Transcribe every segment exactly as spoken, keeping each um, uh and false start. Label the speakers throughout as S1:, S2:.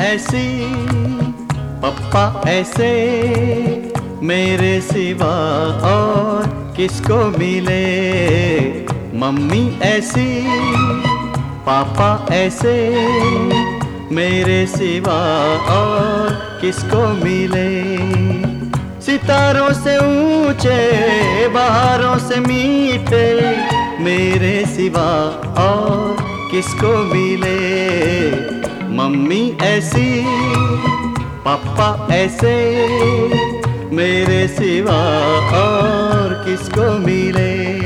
S1: ऐसी, पप्पा ऐसे, मेरे सिवा और किसको मिले। मम्मी ऐसी, पापा ऐसे, मेरे सिवा और किसको मिले। सितारों से ऊंचे, बहारों से मीठे, मेरे सिवा और किसको मिले। मम्मी ऐसी, पापा ऐसे, मेरे सिवा और किसको मिले।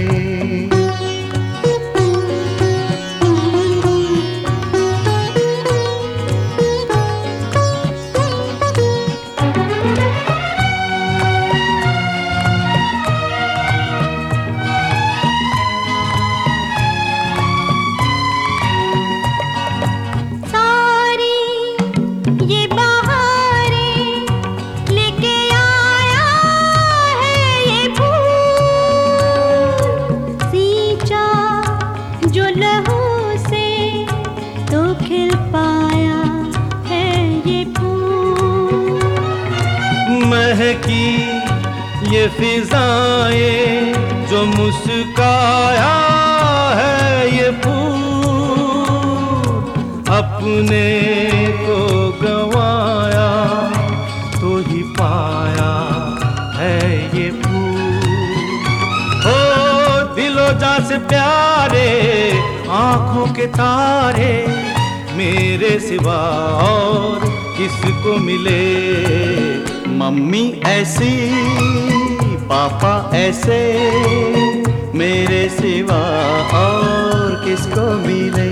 S2: महकी ये फिजाएं जो मुस्काया है ये फूल, अपने को गवाया तो ही पाया है ये फूल। हो दिलो जान से प्यारे आंखों के तारे, मेरे सिवा और किसको मिले।
S1: मम्मी ऐसी, पापा ऐसे, मेरे सिवा और किसको मिले।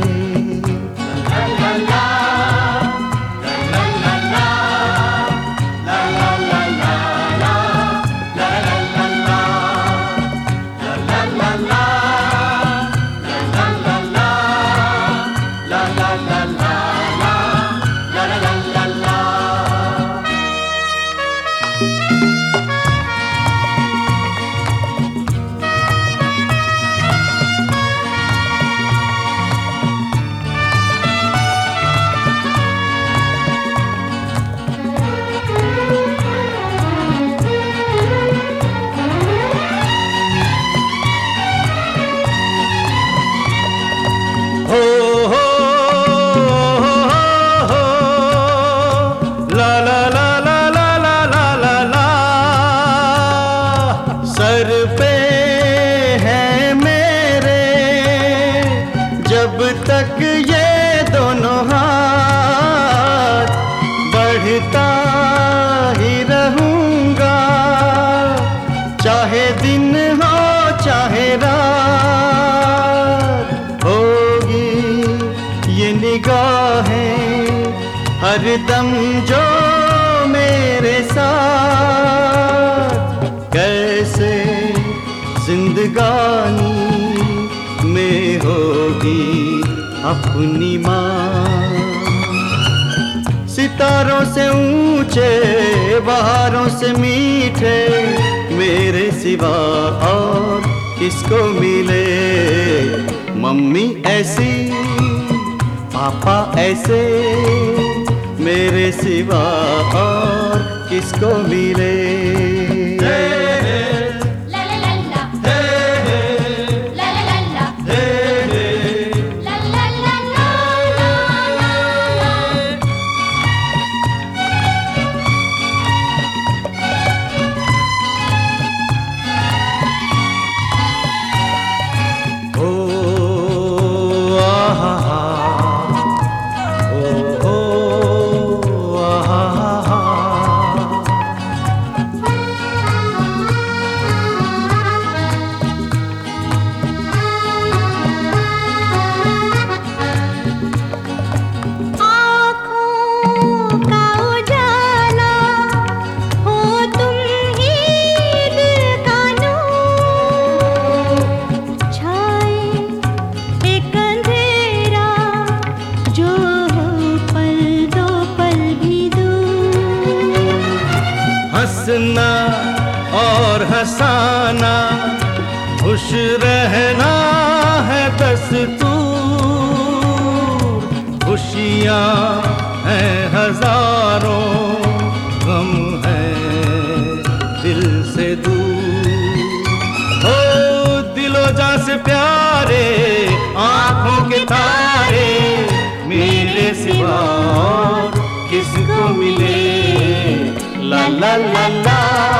S1: सर पे है मेरे जब तक ये दोनों हाथ, बढ़ता ही रहूंगा चाहे दिन हो चाहे रात। होगी ये निगाहें हरदम जो मेरे साथ, कैसे जिंदगानी में होगी अपनी माँ। सितारों से ऊंचे, बहारों से मीठे, मेरे सिवा और किसको मिले। मम्मी ऐसी, पापा ऐसे, मेरे सिवा और किसको मिले।
S2: हंसना और हंसाना, खुश रहना है दस्तूर। खुशियाँ हैं हजारों, गम है दिल से दूर। हो दिलो जान से प्यारे आंखों के तारे, मेरे सिवा और किसको मिले। ला ला ला ला